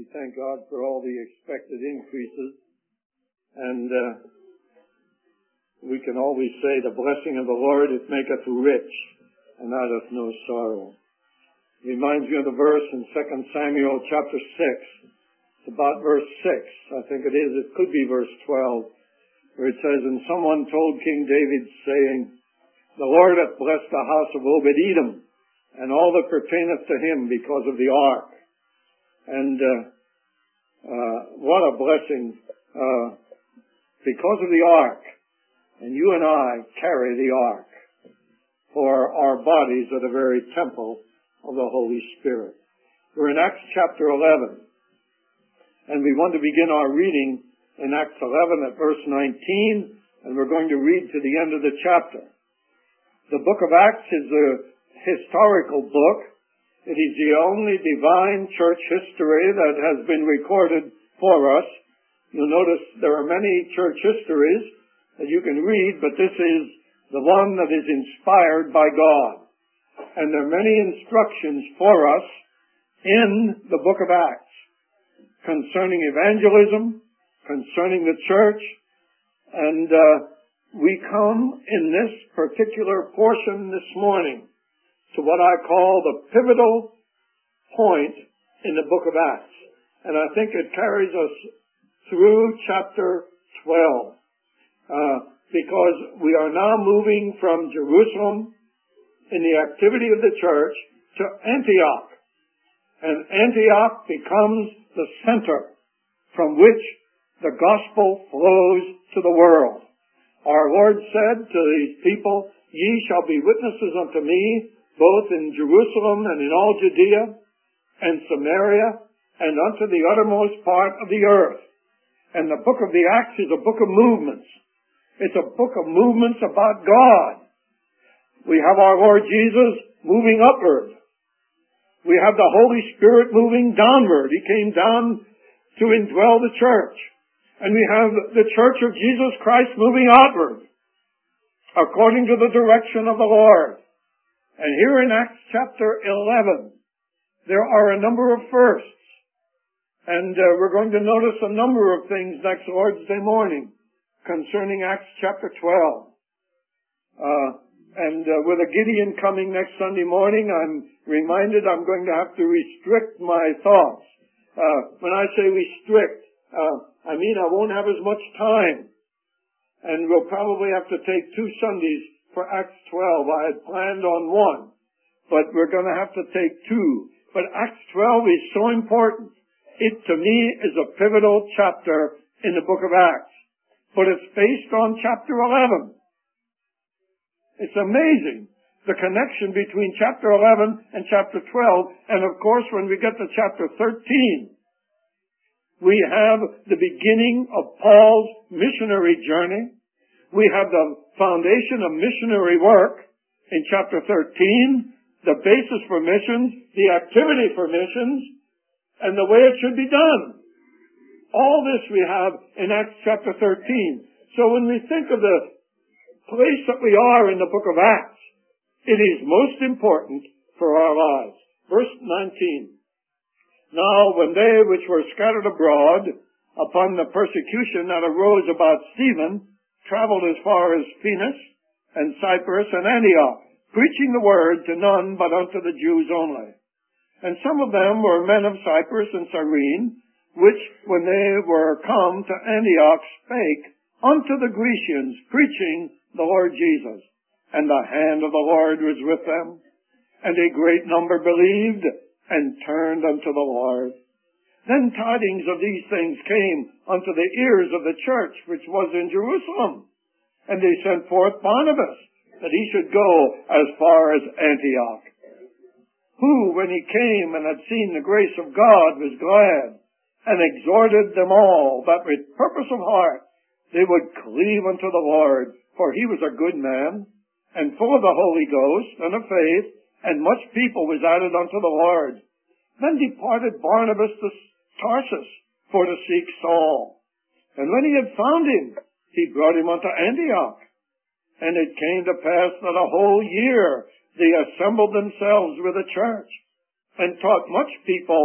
We thank God for all the expected increases. And we can always say the blessing of the Lord, it maketh rich and addeth no sorrow. It reminds me of the verse in 2 Samuel chapter 6. It's about verse 6. I think it is. It could be verse 12. Where it says, and someone told King David, saying, the Lord hath blessed the house of Obed-Edom, and all that pertaineth to him because of the ark. And what a blessing because of the ark. And you and I carry the ark, for our bodies are the very temple of the Holy Spirit. We're in Acts chapter 11, and we want to begin our reading in Acts 11 at verse 19, and we're going to read to the end of the chapter. The book of Acts is a historical book. It is the only divine church history that has been recorded for us. You'll notice there are many church histories that you can read, but this is the one that is inspired by God. And there are many instructions for us in the book of Acts concerning evangelism, concerning the church, and we come in this particular portion this morning to what I call the pivotal point in the book of Acts. And I think it carries us through chapter 12. Because we are now moving from Jerusalem in the activity of the church to Antioch. And Antioch becomes the center from which the gospel flows to the world. Our Lord said to these people, ye shall be witnesses unto me, both in Jerusalem and in all Judea and Samaria and unto the uttermost part of the earth. And the book of the Acts is a book of movements. It's a book of movements about God. We have our Lord Jesus moving upward. We have the Holy Spirit moving downward. He came down to indwell the church. And we have the church of Jesus Christ moving outward according to the direction of the Lord. And here in Acts chapter 11, there are a number of firsts. And we're going to notice a number of things next Lord's Day morning concerning Acts chapter 12. With a Gideon coming next Sunday morning, I'm reminded I'm going to have to restrict my thoughts. When I say restrict, I mean I won't have as much time. And we'll probably have to take 2 Sundays for Acts 12. I had planned on one, but we're going to have to take 2. But Acts 12 is so important. It, to me, is a pivotal chapter in the book of Acts. But it's based on chapter 11. It's amazing, the connection between chapter 11 and chapter 12. And of course, when we get to chapter 13, we have the beginning of Paul's missionary journey. We have the foundation of missionary work in chapter 13, the basis for missions, the activity for missions, and the way it should be done. All this we have in Acts chapter 13. So when we think of the place that we are in the book of Acts, it is most important for our lives. Verse 19. Now when they which were scattered abroad upon the persecution that arose about Stephen traveled as far as Phoenix and Cyprus and Antioch, preaching the word to none but unto the Jews only. And some of them were men of Cyprus and Cyrene, which, when they were come to Antioch, spake unto the Grecians, preaching the Lord Jesus. And the hand of the Lord was with them, and a great number believed, and turned unto the Lord. Then tidings of these things came unto the ears of the church which was in Jerusalem. And they sent forth Barnabas, that he should go as far as Antioch. Who, when he came and had seen the grace of God, was glad, and exhorted them all, that with purpose of heart they would cleave unto the Lord. For he was a good man, and full of the Holy Ghost, and of faith, and much people was added unto the Lord. Then departed Barnabas to Tarsus for to seek Saul. And when he had found him, he brought him unto Antioch. And it came to pass that a whole year they assembled themselves with a church, and taught much people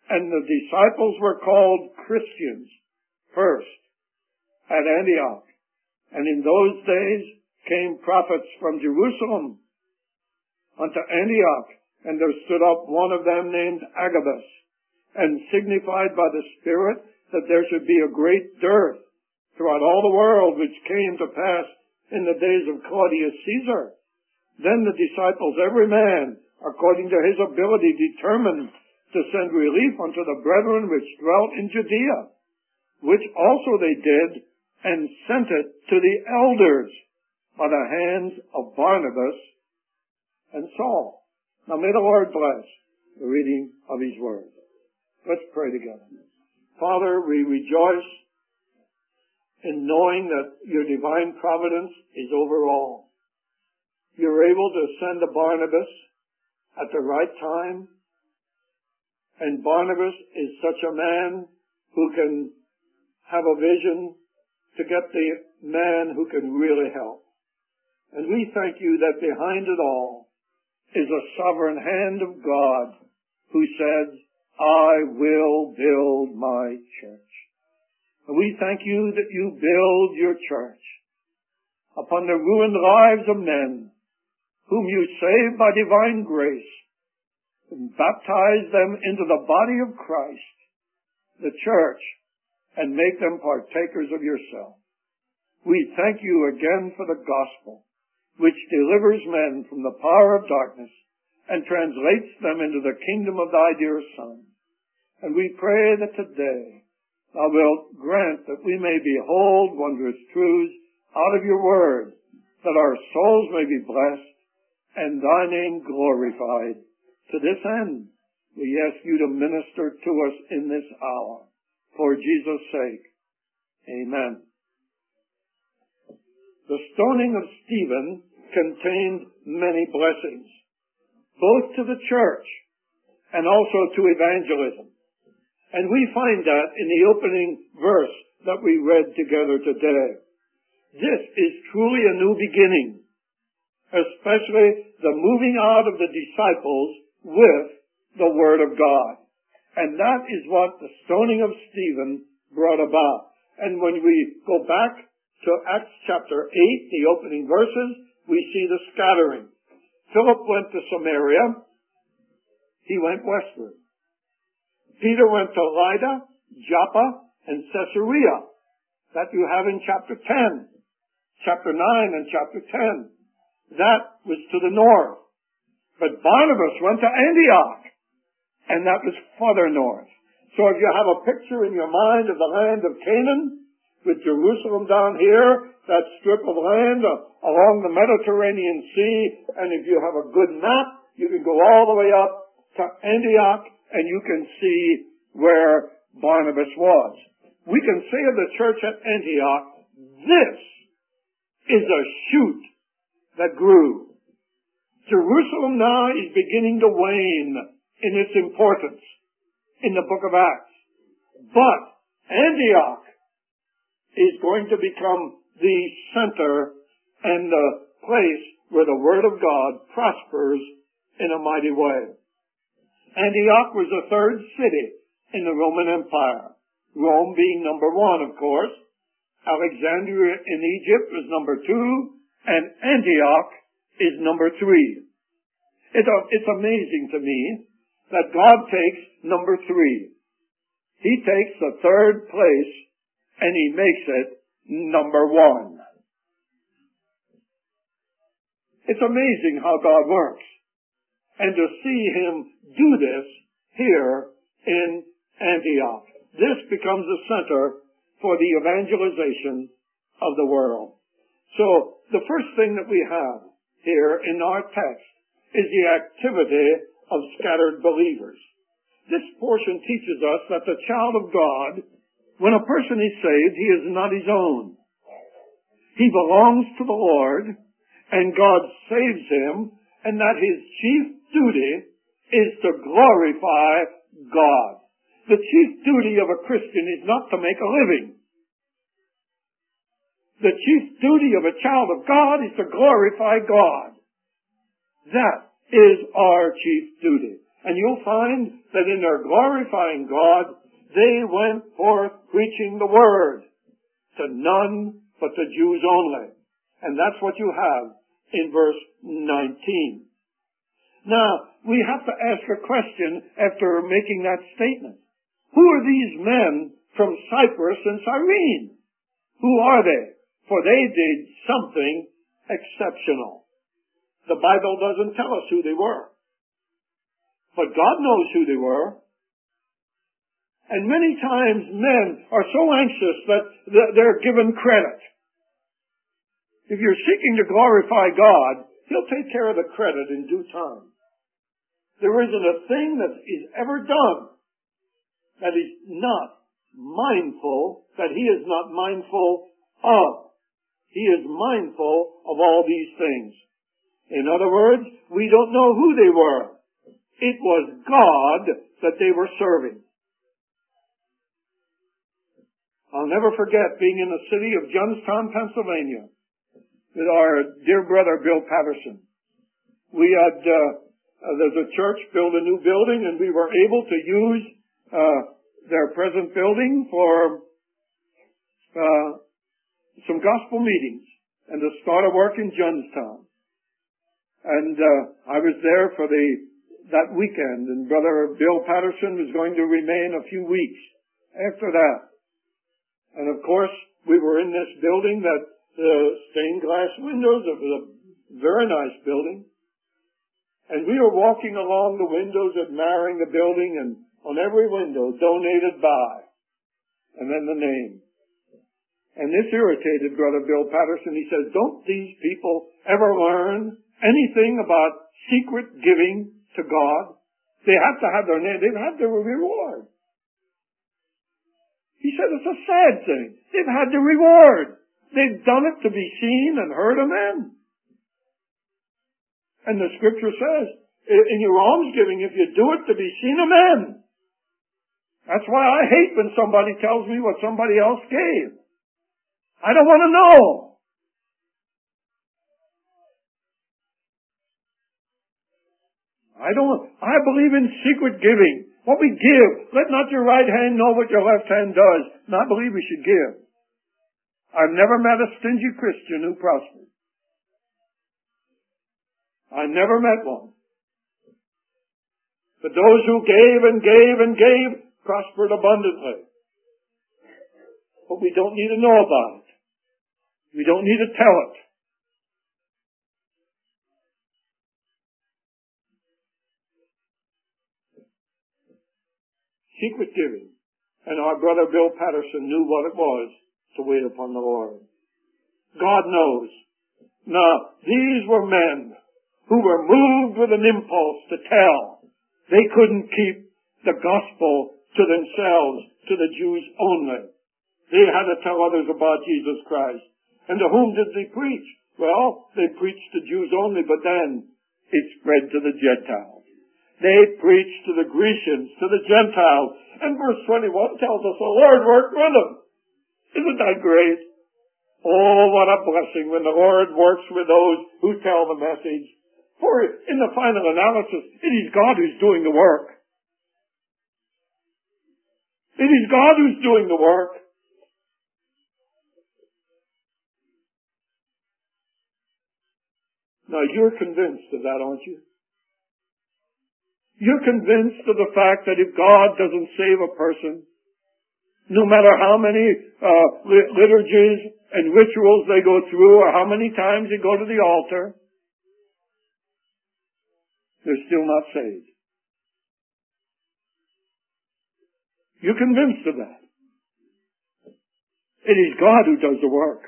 And the disciples were called Christians first at Antioch. And in those days came prophets from Jerusalem unto Antioch, and there stood up one of them named Agabus, and signified by the Spirit that there should be a great dearth throughout all the world, which came to pass in the days of Claudius Caesar. Then the disciples, every man, according to his ability, determined to send relief unto the brethren which dwelt in Judea, which also they did, and sent it to the elders by the hands of Barnabas and Saul. Now may the Lord bless the reading of His Word. Let's pray together. Father, we rejoice in knowing that your divine providence is over all. You're able to send a Barnabas at the right time, and Barnabas is such a man who can have a vision to get the man who can really help. And we thank you that behind it all is a sovereign hand of God who says, I will build my church. And we thank you that you build your church upon the ruined lives of men whom you save by divine grace and baptize them into the body of Christ, the church, and make them partakers of yourself. We thank you again for the gospel, which delivers men from the power of darkness and translates them into the kingdom of thy dear Son. And we pray that today thou wilt grant that we may behold wondrous truths out of your word, that our souls may be blessed and thy name glorified. To this end, we ask you to minister to us in this hour. For Jesus' sake. Amen. The stoning of Stephen contained many blessings, both to the church and also to evangelism. And we find that in the opening verse that we read together today. This is truly a new beginning, especially the moving out of the disciples with the Word of God. And that is what the stoning of Stephen brought about. And when we go back to Acts chapter 8, the opening verses, we see the scattering. Philip went to Samaria. He went westward. Peter went to Lydda, Joppa, and Caesarea. That you have in chapter 10, chapter 9, and chapter 10. That was to the north. But Barnabas went to Antioch. And that was further north. So if you have a picture in your mind of the land of Canaan, with Jerusalem down here, that strip of land along the Mediterranean Sea, and if you have a good map, you can go all the way up to Antioch, and you can see where Barnabas was. We can say of the church at Antioch, this is a shoot that grew. Jerusalem now is beginning to wane in its importance in the book of Acts. But Antioch is going to become the center and the place where the Word of God prospers in a mighty way. Antioch was the third city in the Roman Empire. Rome being number one, of course. Alexandria in Egypt was number two, and Antioch is number three. It's amazing to me that God takes number three. He takes the third place and He makes it number one. It's amazing how God works. And to see Him do this here in Antioch. This becomes the center for the evangelization of the world. So the first thing that we have here in our text is the activity of scattered believers. This portion teaches us that the child of God, when a person is saved, he is not his own. He belongs to the Lord, and God saves him, and that his chief duty is to glorify God. The chief duty of a Christian is not to make a living. The chief duty of a child of God is to glorify God. That is our chief duty. And you'll find that in their glorifying God, they went forth preaching the word to none but the Jews only. And that's what you have in verse 19. Now, we have to ask a question after making that statement. Who are these men from Cyprus and Cyrene? Who are they? For they did something exceptional. The Bible doesn't tell us who they were. But God knows who they were. And many times men are so anxious that they're given credit. If you're seeking to glorify God, He'll take care of the credit in due time. There isn't a thing that is ever done that is not mindful, that He is not mindful of. He is mindful of all these things. In other words, we don't know who they were. It was God that they were serving. I'll never forget being in the city of Johnstown, Pennsylvania, with our dear brother Bill Patterson. We had, there's a church built a new building, and we were able to use their present building for some gospel meetings and to start a work in Johnstown. And I was there for that weekend, and Brother Bill Patterson was going to remain a few weeks after that. And of course, we were in this building that stained glass windows. It was a very nice building. And we were walking along the windows, admiring the building, and on every window, donated by, and then the name. And this irritated Brother Bill Patterson. He says, don't these people ever learn anything about secret giving to God? They have to have their name. They've had their reward. He said it's a sad thing. They've had the reward. They've done it to be seen and heard of men. And the scripture says, in your almsgiving, if you do it to be seen of men. That's why I hate when somebody tells me what somebody else gave. I don't want to know. I believe in secret giving. What we give, let not your right hand know what your left hand does. And I believe we should give. I've never met a stingy Christian who prospered. I never met one. But those who gave and gave and gave prospered abundantly. But we don't need to know about it. We don't need to tell it. Secret giving. And our brother Bill Patterson knew what it was to wait upon the Lord. God knows. Now, these were men who were moved with an impulse to tell. They couldn't keep the gospel to themselves, to the Jews only. They had to tell others about Jesus Christ. And to whom did they preach? Well, they preached to Jews only, but then it spread to the Gentiles. They preached to the Grecians, to the Gentiles. And verse 21 tells us the Lord worked with them. Isn't that great? Oh, what a blessing when the Lord works with those who tell the message. For in the final analysis, it is God who's doing the work. It is God who's doing the work. Now, you're convinced of that, aren't you? You're convinced of the fact that if God doesn't save a person, no matter how many liturgies and rituals they go through or how many times they go to the altar, they're still not saved. You're convinced of that. It is God who does the work.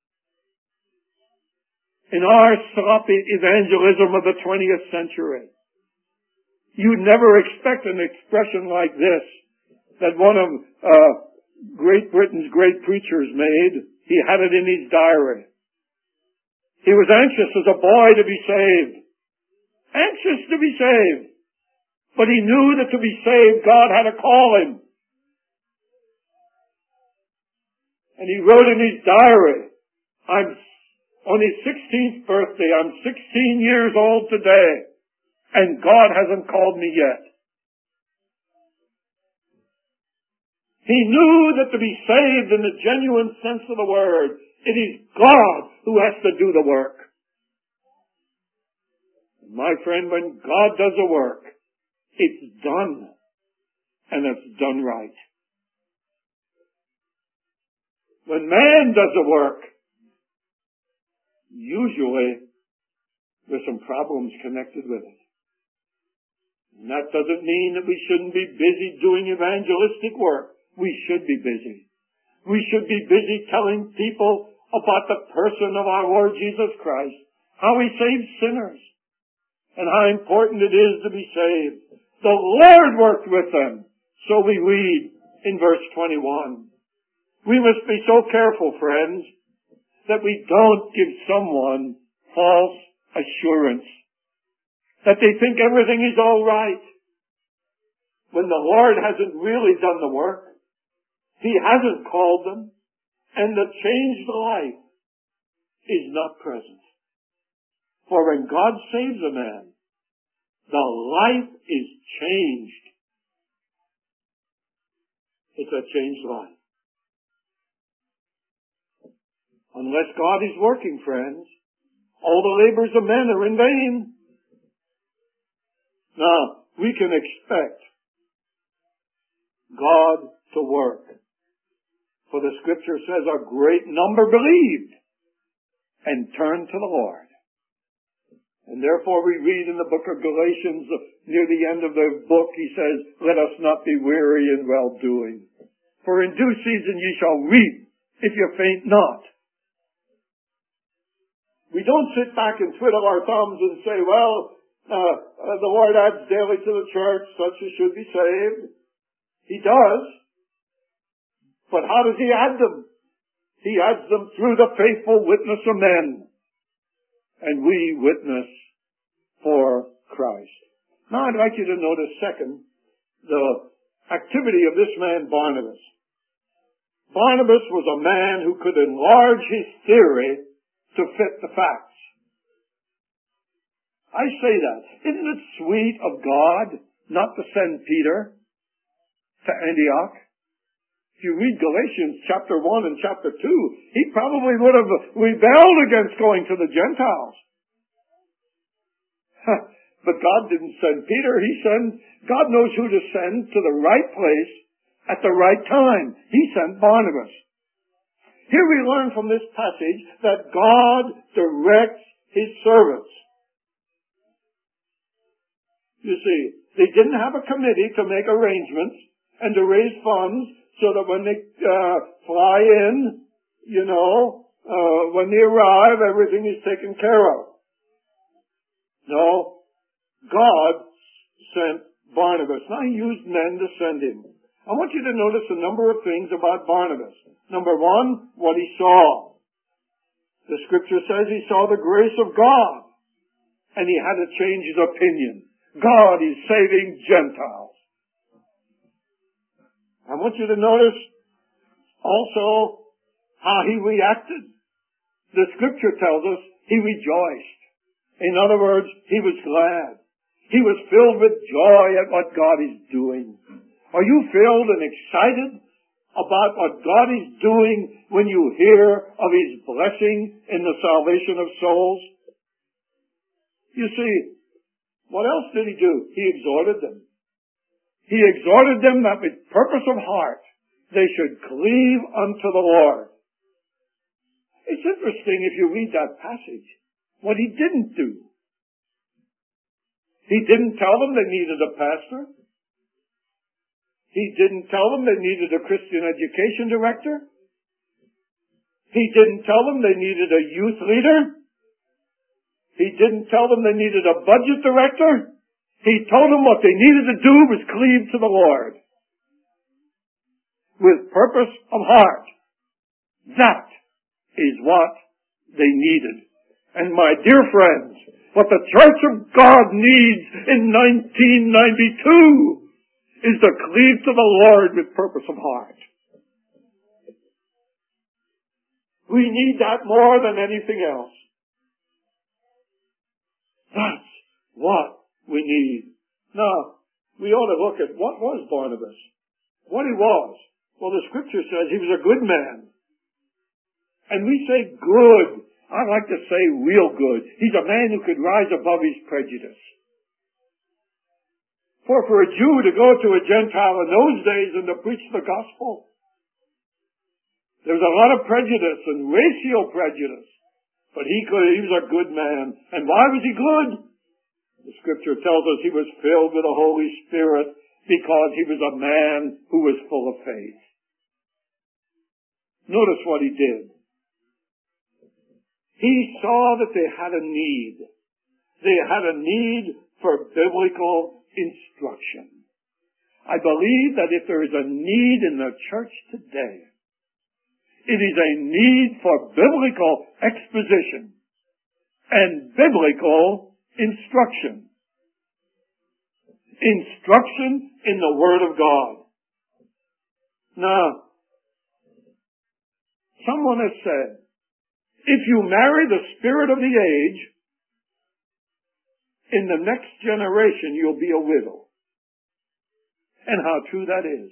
In our sloppy evangelism of the 20th century, you'd never expect an expression like this that one of Great Britain's great preachers made. He had it in his diary. He was anxious as a boy to be saved. Anxious to be saved. But he knew that to be saved, God had to call him. And he wrote in his diary, on his 16th birthday, I'm 16 years old today, and God hasn't called me yet. He knew that to be saved in the genuine sense of the word, it is God who has to do the work. My friend, when God does a work, it's done. And it's done right. When man does a work, usually there's some problems connected with it. And that doesn't mean that we shouldn't be busy doing evangelistic work. We should be busy. We should be busy telling people about the person of our Lord Jesus Christ, how He saves sinners, and how important it is to be saved. The Lord worked with them. So we read in verse 21. We must be so careful, friends, that we don't give someone false assurance, that they think everything is all right, when the Lord hasn't really done the work. He hasn't called them, and the changed life is not present. For when God saves a man, the life is changed. It's a changed life. Unless God is working, friends, all the labors of men are in vain. Now, we can expect God to work. For the Scripture says a great number believed and turned to the Lord. And therefore we read in the book of Galatians, near the end of the book, he says, let us not be weary in well-doing. For in due season ye shall reap, if you faint not. We don't sit back and twiddle our thumbs and say, well, the Lord adds daily to the church, such as should be saved. He does. But how does He add them? He adds them through the faithful witness of men. And we witness for Christ. Now I'd like you to notice second, the activity of this man Barnabas. Barnabas was a man who could enlarge his theory to fit the facts. I say that. Isn't it sweet of God not to send Peter to Antioch? If you read Galatians chapter 1 and chapter 2, he probably would have rebelled against going to the Gentiles. But God didn't send Peter. God knows who to send to the right place at the right time. He sent Barnabas. Here we learn from this passage that God directs His servants. You see, they didn't have a committee to make arrangements and to raise funds so that when they fly in, when they arrive, everything is taken care of. No, God sent Barnabas. Now He used men to send him. I want you to notice a number of things about Barnabas. Number one, what he saw. The Scripture says he saw the grace of God, and he had to change his opinion. God is saving Gentiles. I want you to notice also how he reacted. The Scripture tells us he rejoiced. In other words, he was glad. He was filled with joy at what God is doing. Are you filled and excited about what God is doing when you hear of His blessing in the salvation of souls? You see, what else did He do? He exhorted them. He exhorted them that with purpose of heart they should cleave unto the Lord. It's interesting if you read that passage, what He didn't do. He didn't tell them they needed a pastor. He didn't tell them they needed a Christian education director. He didn't tell them they needed a youth leader. He didn't tell them they needed a budget director. He told them what they needed to do was cleave to the Lord. With purpose of heart. That is what they needed. And my dear friends, what the Church of God needs in 1992 is to cleave to the Lord with purpose of heart. We need that more than anything else. That's what we need. Now, we ought to look at what was Barnabas. What he was. Well, the scripture says he was a good man. And we say good. I like to say real good. He's a man who could rise above his prejudice. For a Jew to go to a Gentile in those days and to preach the gospel, there was a lot of prejudice and racial prejudice. But he was a good man. And why was he good? The scripture tells us he was filled with the Holy Spirit because he was a man who was full of faith. Notice what he did. He saw that they had a need. They had a need for biblical instruction. I believe that if there is a need in the church today, it is a need for biblical exposition and biblical instruction. Instruction in the Word of God. Now, someone has said, if you marry the spirit of the age, in the next generation you'll be a widow. And how true that is.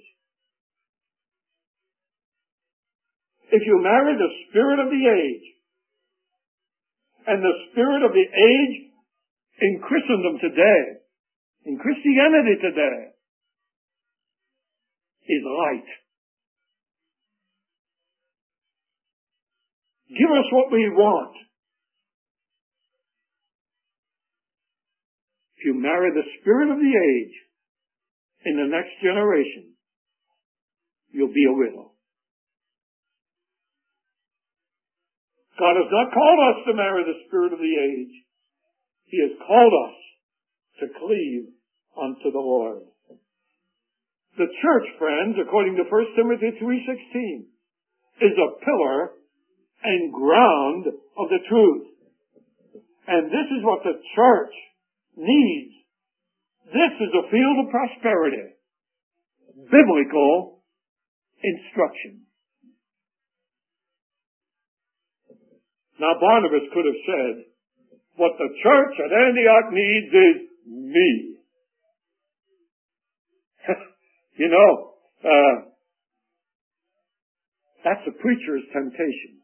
If you marry the spirit of the age, and the spirit of the age in Christendom today, in Christianity today, is light. Give us what we want. If you marry the spirit of the age in the next generation, you'll be a widow. God has not called us to marry the spirit of the age. He has called us to cleave unto the Lord. The church, friends, according to 1 Timothy 3:16, is a pillar and ground of the truth. And this is what the church needs. This is a field of prosperity. Biblical instruction. Now Barnabas could have said, what the church at Antioch needs is me. You know, that's a preacher's temptation.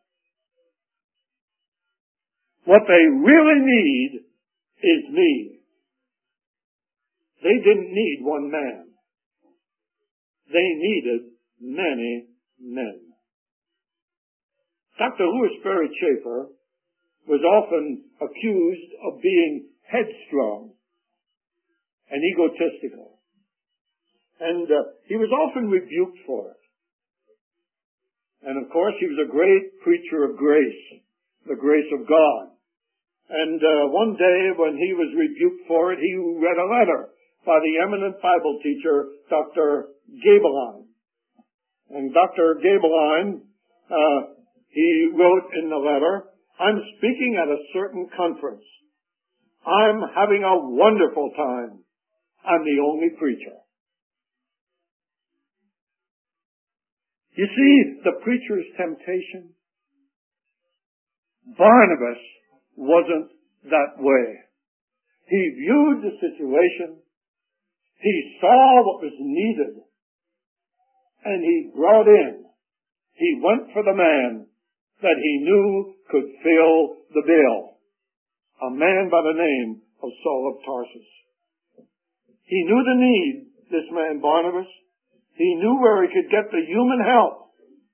What they really need is me. They didn't need one man. They needed many men. Dr. Louis Berry Chafer was often accused of being headstrong and egotistical. And he was often rebuked for it. And of course, he was a great preacher of grace, the grace of God. And one day when he was rebuked for it, he read a letter by the eminent Bible teacher, Dr. Gaebelein. And Dr. Gaebelein, he wrote in the letter, I'm speaking at a certain conference. I'm having a wonderful time. I'm the only preacher. You see the preacher's temptation? Barnabas wasn't that way. He viewed the situation. He saw what was needed. And he brought in. He went for the man that he knew could fill the bill. A man by the name of Saul of Tarsus. He knew the need, this man Barnabas. He knew where he could get the human help.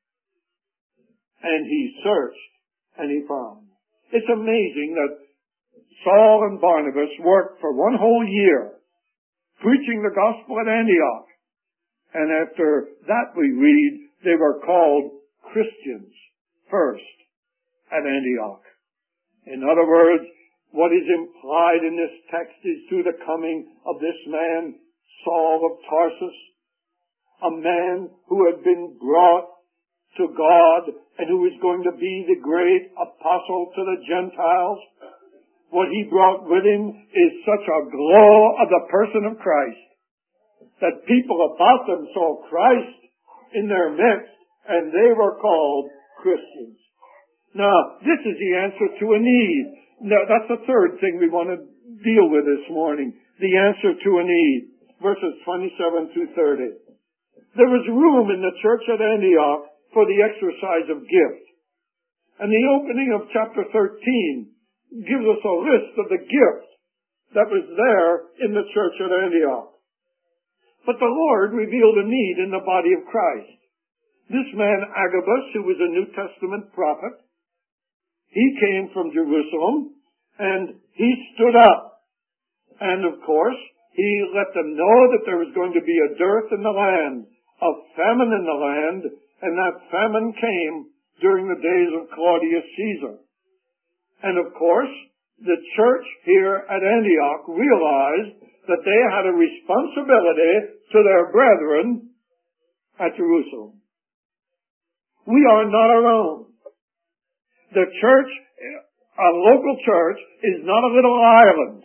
And he searched and he found. It's amazing that Saul and Barnabas worked for one whole year preaching the gospel at Antioch. And after that we read they were called Christians first at Antioch. In other words, what is implied in this text is through the coming of this man, Saul of Tarsus, a man who had been brought to God and who is going to be the great apostle to the Gentiles. What he brought with him is such a glow of the person of Christ that people about them saw Christ in their midst and they were called Christians. Now, this is the answer to a need. Now, that's the third thing we want to deal with this morning. The answer to a need. Verses 27 through 30. there was room in the church at Antioch for the exercise of gift. And the opening of chapter 13 gives us a list of the gift that was there in the church at Antioch. But the Lord revealed a need in the body of Christ. This man Agabus, who was a New Testament prophet, he came from Jerusalem and he stood up. And of course, he let them know that there was going to be a dearth in the land, a famine in the land, and that famine came during the days of Claudius Caesar. And of course, the church here at Antioch realized that they had a responsibility to their brethren at Jerusalem. We are not alone. The church, a local church, is not a little island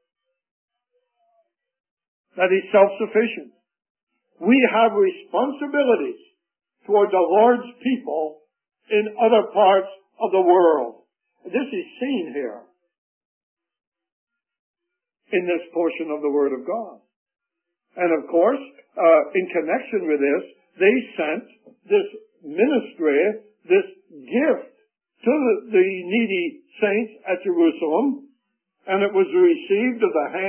that is self-sufficient. We have responsibilities toward the Lord's people in other parts of the world. This is seen here in this portion of the Word of God. And of course, in connection with this, they sent this ministry, this gift to the needy saints at Jerusalem, and it was received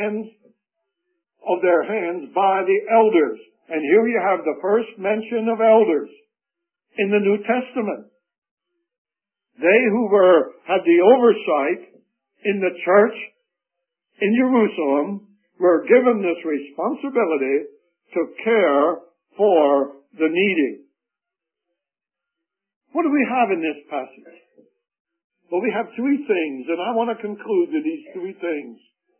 of their hands by the elders. And here you have the first mention of elders in the New Testament. They who had the oversight in the church in Jerusalem were given this responsibility to care for the needy. What do we have in this passage? Well, we have three things, and I want to conclude with these three things.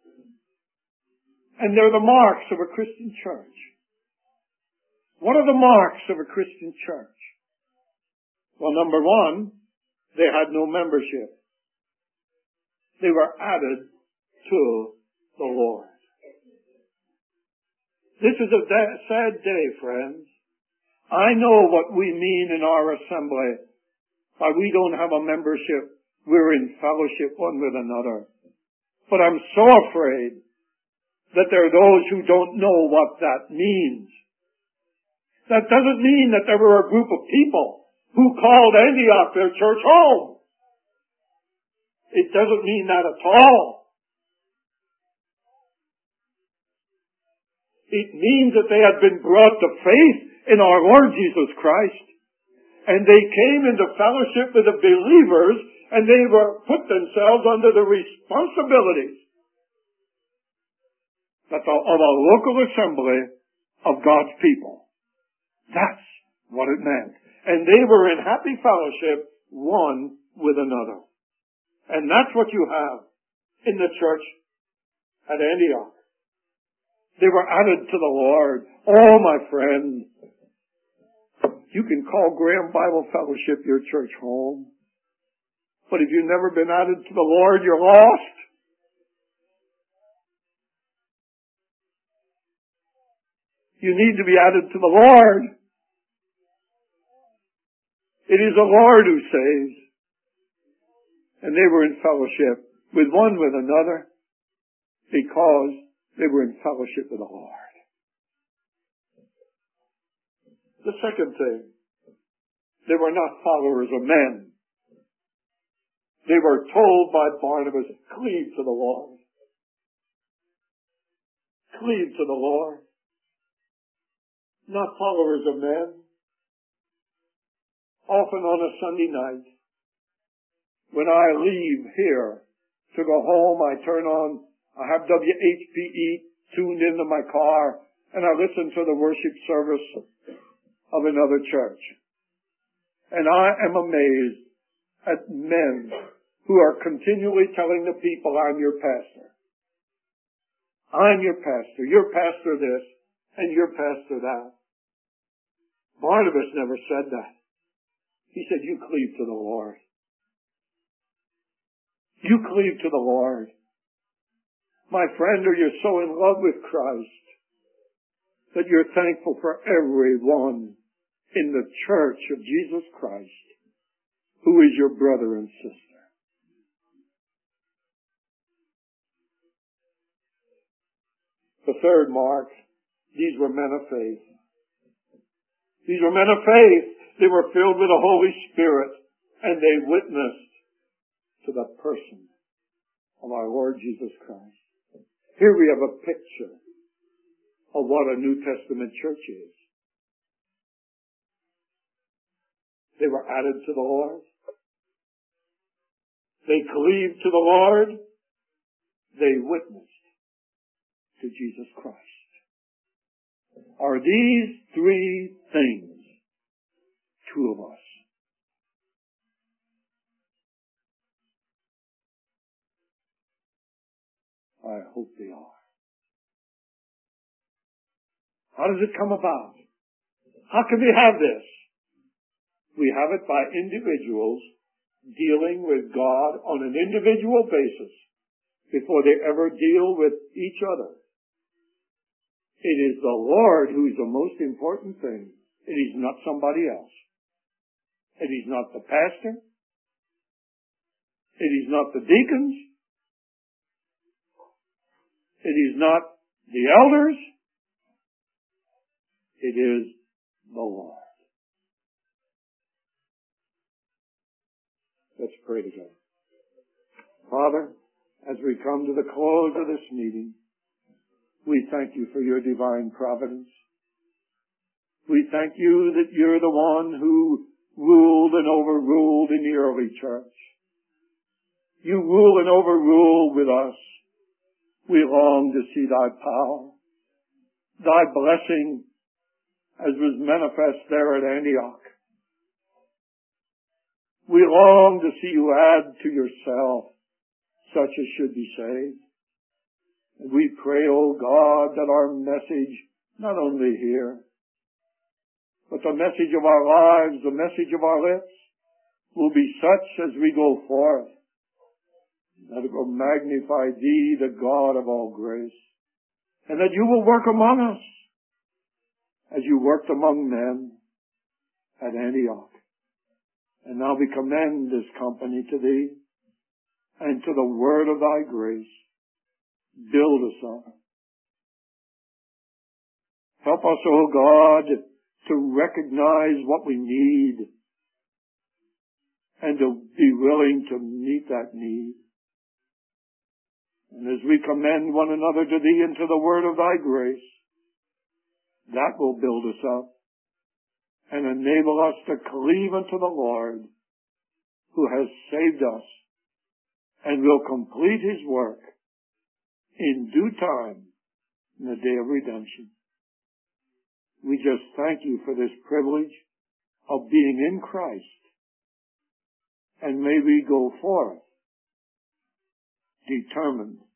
And they're the marks of a Christian church. What are the marks of a Christian church? Well, number one, they had no membership. They were added to the Lord. This is a sad day, friends. I know what we mean in our assembly by we don't have a membership. We're in fellowship one with another. But I'm so afraid that there are those who don't know what that means. That doesn't mean that there were a group of people who called Antioch their church home. It doesn't mean that at all. It means that they had been brought to faith in our Lord Jesus Christ. And they came into fellowship with the believers, and they put themselves under the responsibilities of a local assembly of God's people. That's what it meant. And they were in happy fellowship one with another. And that's what you have in the church at Antioch. They were added to the Lord. Oh, my friend, you can call Graham Bible Fellowship your church home. But if you've never been added to the Lord, you're lost. You need to be added to the Lord. It is the Lord who saves. And they were in fellowship with one with another because they were in fellowship with the Lord. The second thing, they were not followers of men. They were told by Barnabas, cleave to the Lord. Cleave to the Lord. Not followers of men. Often on a Sunday night, when I leave here to go home, I have WHPE tuned into my car, and I listen to the worship service of another church. And I am amazed at men who are continually telling the people, I'm your pastor. I'm your pastor. You're pastor this, and you're pastor that. Barnabas never said that. He said, you cleave to the Lord. You cleave to the Lord. My friend, are you so in love with Christ that you're thankful for everyone in the church of Jesus Christ who is your brother and sister? The third mark, these were men of faith. These were men of faith. They were filled with the Holy Spirit, and they witnessed to the person of our Lord Jesus Christ. Here we have a picture of what a New Testament church is. They were added to the Lord. They cleaved to the Lord. They witnessed to Jesus Christ. Are these three things true of us? I hope they are. How does it come about? How can we have this? We have it by individuals dealing with God on an individual basis before they ever deal with each other. It is the Lord who is the most important thing. It is not somebody else. It is not the pastor. It is not the deacons. It is not the elders. It is the Lord. Let's pray together. Father, as we come to the close of this meeting, we thank you for your divine providence. We thank you that you're the one who ruled and overruled in the early church. You rule and overrule with us. We long to see thy power, thy blessing, as was manifest there at Antioch. We long to see you add to yourself such as should be saved. And we pray, O God, that our message, not only here, but the message of our lives, the message of our lips, will be such as we go forth, that it will magnify thee, the God of all grace, and that you will work among us as you worked among men at Antioch. And now we commend this company to thee and to the word of thy grace. Build us up. Help us, O God, to recognize what we need and to be willing to meet that need. And as we commend one another to thee and to the word of thy grace, that will build us up and enable us to cleave unto the Lord, who has saved us and will complete his work in due time in the day of redemption. We just thank you for this privilege of being in Christ, and may we go forth determined